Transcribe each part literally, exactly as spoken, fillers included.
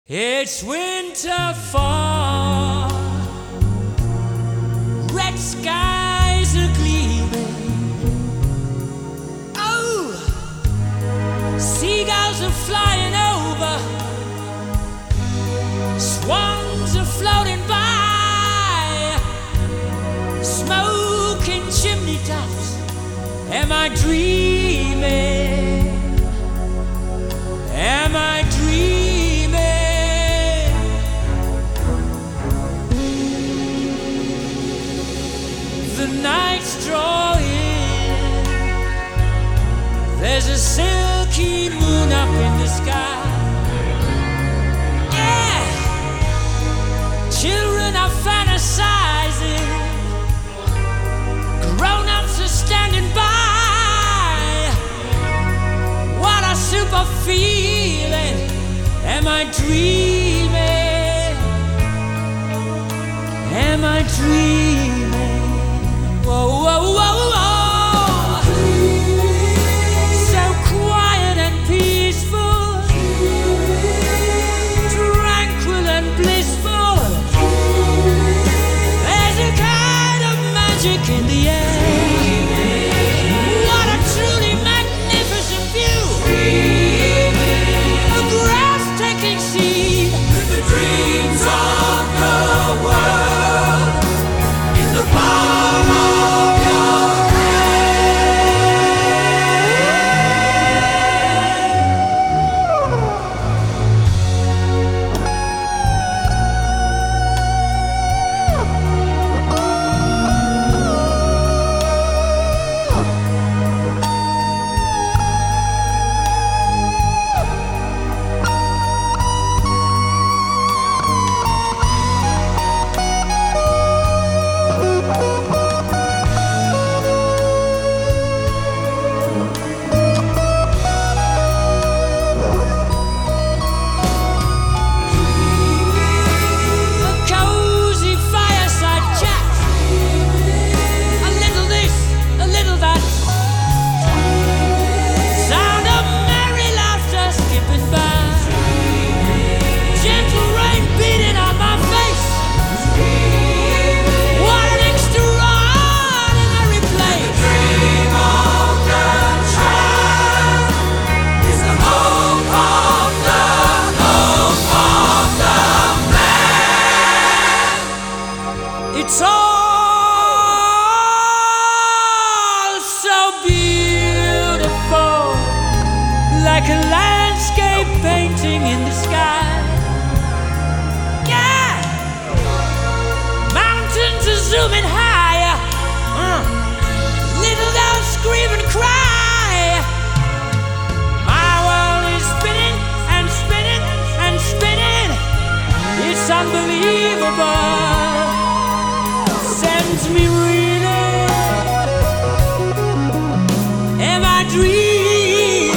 It's winter fall, red skies are gleaming. Oh, seagulls are flying over, swans are floating by, smoking chimney tops. Am I dreaming? Am I dreaming? The night's drawing, there's a silky moon up in the sky. Yeah, children are fantasizing, grown-ups are standing by. What a super feeling. Am I dreaming? Am I dreaming? Whoa, whoa, whoa, whoa. So quiet and peaceful, tranquil and blissful. There's a kind of magic in the air. What a truly magnificent view. A breathtaking scene. The dreams of the world in the palm of your It's all so beautiful, like a landscape painting in the sky. Yeah, mountains are zooming higher, uh. Little dogs scream and cry. My world is spinning and spinning and spinning. It's unbelievable. Sends me reeling. Am I dreaming?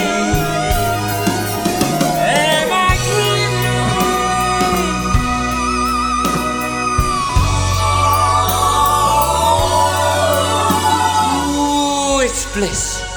Am I dreaming? Ooh, it's bliss.